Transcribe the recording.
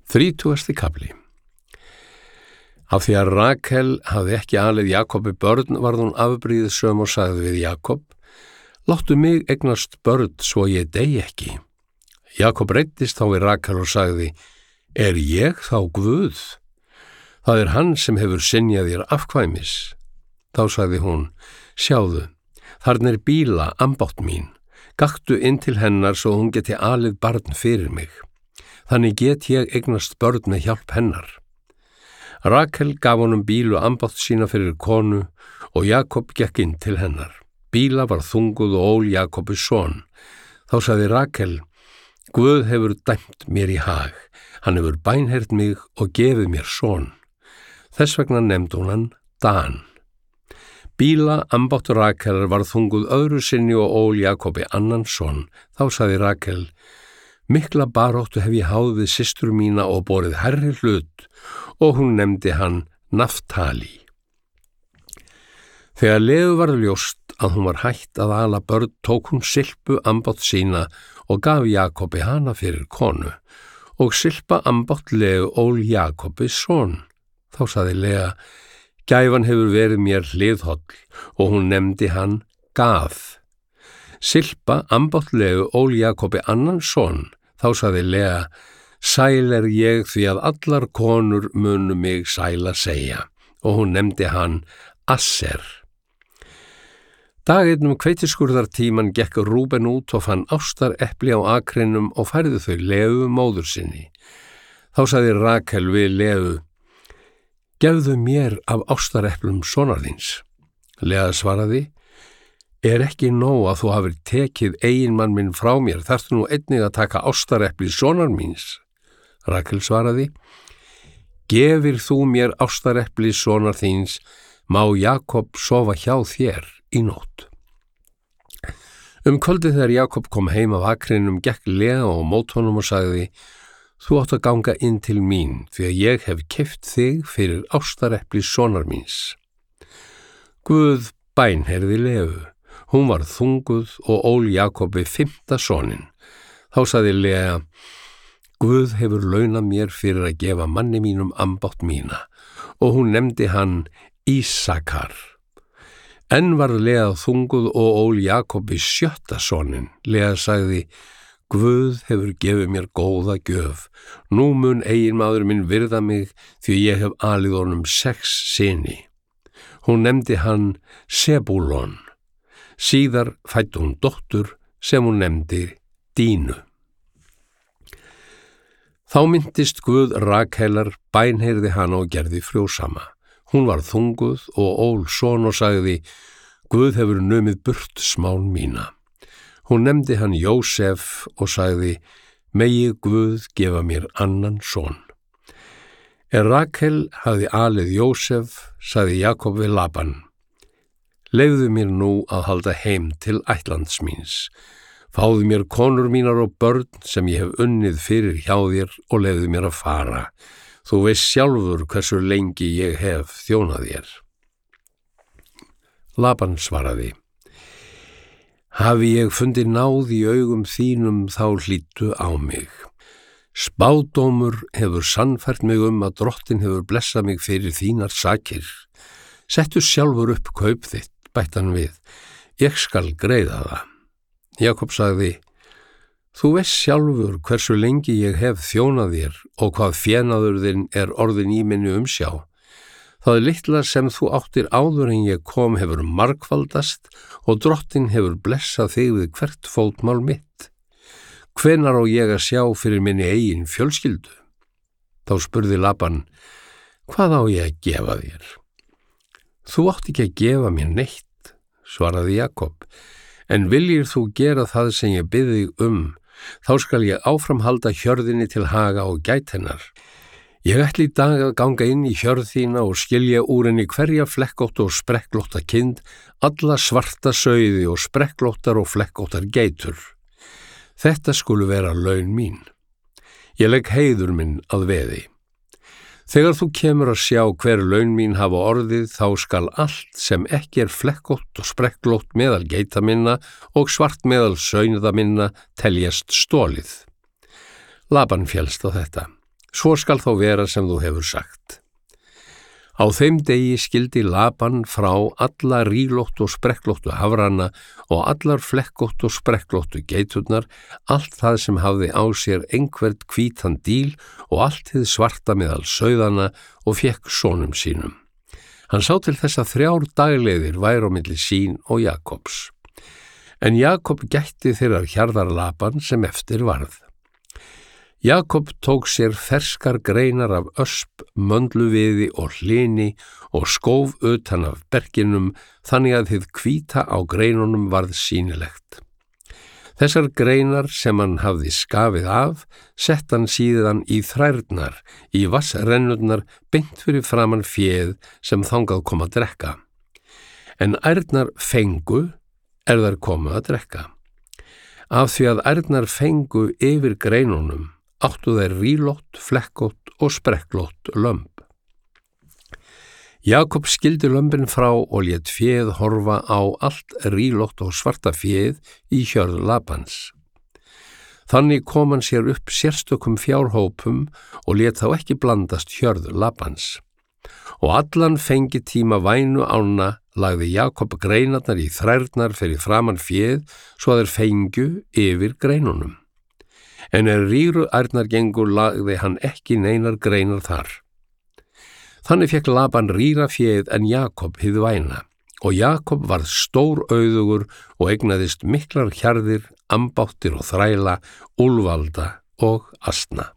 30. kafli. Af því að Rakel hafði ekki alið Jakobi börn varð hún afbrýðissöm og sagði við Jakob: Láttu mig eignast börn svo ég dey ekki. Jakob reiddist þá við Rakel og sagði: Er ég þá Guð? Það er hann sem hefur synjað þér afkvæmis. Þá sagði hún: Sjáðu, þarna er Bíla, ambátt mín. Gakktu inn til hennar svo hún geti alið barn fyrir mig. Þannig get ég eignast börn með hjálp hennar. Rakel gaf honum Bílu ambátt sína fyrir konu og Jakob gekk inn til hennar. Bíla var þunguð og ól Jakobi son. Þá sagði Rakel: Guð hefur dæmt mér í hag. Hann hefur bænheyrt mig og gefið mér son. Þess vegna nefndi hún hann Dan. Bíla ambátt Rakelar var þunguð öðru sinni og ól Jakobi annan son. Þá sagði Rakel: Mikla baróttu hef ég háð við systur mína og borið hærri hlut, og hún nefndi hann Naftali. Þegar Leu var ljóst að hún var hætt að ala börn, tók hún Silpu ambátt sína og gaf Jakobi hana fyrir konu, og Silpa ambátt Leu ól Jakobi son. Þá sagði Lea: Gæfan hefur verið mér hliðholl, og hún nefndi hann Gað. Silpa ambátt Leu ól Jakobi annan son. Þá sagði Lea: Sæl er ég því að allar konur munu mig sæla segja, og hún nefndi hann Asser. Daginn hveitiskurðartíman gekk Rúben út og fann ástarepli á akrinum og færði þau Leu móður sinni. Þá sagði Rakel við Leu: Gefðu mér af ástareplum sonar þíns. Lea svaraði: Er ekki nóg að þú hafir tekið eiginmann minn frá mér, þarftu nú einnig að taka ástarepli sonar míns? Rakel svaraði: Gefir þú mér ástarepli sonar þíns, má Jakob sofa hjá þér í nótt. Kvöldið þegar Jakob kom heim af akrinum gekk Lea á mót honum og sagði: Þú átt að ganga inn til mín, því að ég hef keypt þig fyrir ástarepli sonar míns. Guð bænheyrði Leu. Hún var þunguð og ól Jakobi 5. soninn. Þá sagði Lea: Guð hefur launað mér fyrir að gefa manni mínum ambátt mína, og hún nefndi hann Ísakar. Enn var Lea þunguð og ól Jakobi 7. soninn. Lea sagði: Guð hefur gefið mér góða gjöf. Nú mun eiginmaður minn virða mig því ég hef alið honum 6 syni. Hún nefndi hann Sebúlon. Síðar fæddi hún dóttur sem hún nefndi Dínu. Þá minntist Guð Rakelar, bænheyrði hana og gerði frjósama. Hún var þunguð og ól son og sagði: Guð hefur numið burt smán mína. Hún nefndi hann Jósef og sagði: Megi Guð gefa mér annan son. Rakel hafði alið Jósef, sagði Jakob við Laban: Leyfðu mér nú að halda heim til ættlands míns. Fáðu mér konur mínar og börn sem ég hef unnið fyrir hjá þér og leyfðu mér að fara. Þú veist sjálfur hversu lengi ég hef þjónað þér. Laban svaraði: Hafi ég fundið náð í augum þínum, þá hlýddu á mig. Spádómur hefur sannfært mig að drottin hefur blessað mig fyrir þínar sakir. Settu sjálfur upp kaup þitt, bætti hann við. Ég skal greiða það. Jakob sagði: Þú veist sjálfur hversu lengi ég hef þjónað þér og hvað fénaður þinn er orðin í minni umsjá. Það litla sem þú áttir áður en ég kom hefur margfaldast og drottin hefur blessað þig við hvert fótmál mitt. Hvenær á ég að sjá fyrir minni eigin fjölskyldu? Þá spurði Laban: Hvað á ég að gefa þér? Þú átt ekki að gefa mér neitt, svaraði Jakob, en viljir þú gera það sem ég bið þig þá skal ég áframhalda hjörðinni til haga og gæt hennar. Ég ætli í dag að ganga inn í hjörð þína og skilja úr henni hverja flekkótta og sprekklótta kind, alla svarta sauði og sprekklóttar og flekkóttar geitur. Þetta skulu vera laun mín. Ég legg heiður minn að veði. Þegar þú kemur að sjá hver laun mín hafa orðið, þá skal allt sem ekki er flekkótt og sprekklótt meðal geita minna og svart meðal sauða minna teljast stólið. Laban féllst á þetta. Svo skal þó vera sem þú hefur sagt. Á þeim degi skildi Laban frá alla rílóttu og sprekklóttu hafrana og allar flekkóttu og sprekklóttu geiturnar, allt það sem hafði á sér einhvern hvítan díl og allt hið svarta meðal sauðana og fékk sonum sínum. Hann sá til þess að 3 dagleiðir væru á milli sín og Jakobs. En Jakob gætti þeirrar hjarðar Laban sem eftir varð. Jakob tók sér ferskar greinar af ösp, möndluviði og hlini og skóf utan af berginum þannig að hið hvíta á greinunum varð sýnilegt. Þessar greinar sem hann hafði skafið af, sett hann síðan í þrærnar, í vassrennurnar beint fyrir framan féð sem þangað kom að drekka. En ærnar fengu þær komu að drekka. Af því að ærnar fengu yfir greinunum, áttu þær rílótt, flekkótt og sprekklótt lömb. Jakob skildi lömbin frá og lét féð horfa á allt rílótt og svarta féð í hjörð Labans. Þannig kom hann sér upp sérstökum fjárhópum og lét þá ekki blandast hjörð Labans. Og allan fengitíma vænu ána lagði Jakob greinarnar í þrærnar fyrir framan féð svo að þeir fengju yfir greinunum. En rýru ærnar gengur lagði hann ekki neinar greinar þar. Þannig fekk Laban rýra féð en Jakob hið væna, og Jakob varð stórauðugur og eignaðist miklar hjarðir, ambáttir og þræla, úlfalda og asna.